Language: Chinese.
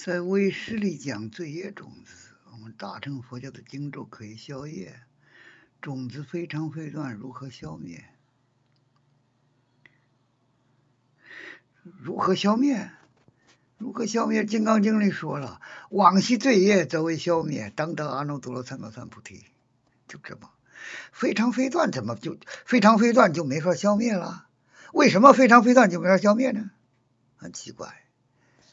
在唯识里讲罪业种子，我们大乘佛教的经咒可以消业，种子非常非断，如何消灭？如何消灭？如何消灭？《金刚经》里说了，往昔罪业则为消灭，当得阿耨多罗三藐三菩提。就这么，非常非断，怎么就非常非断就没法消灭了？为什么非常非断就没法消灭呢？很奇怪。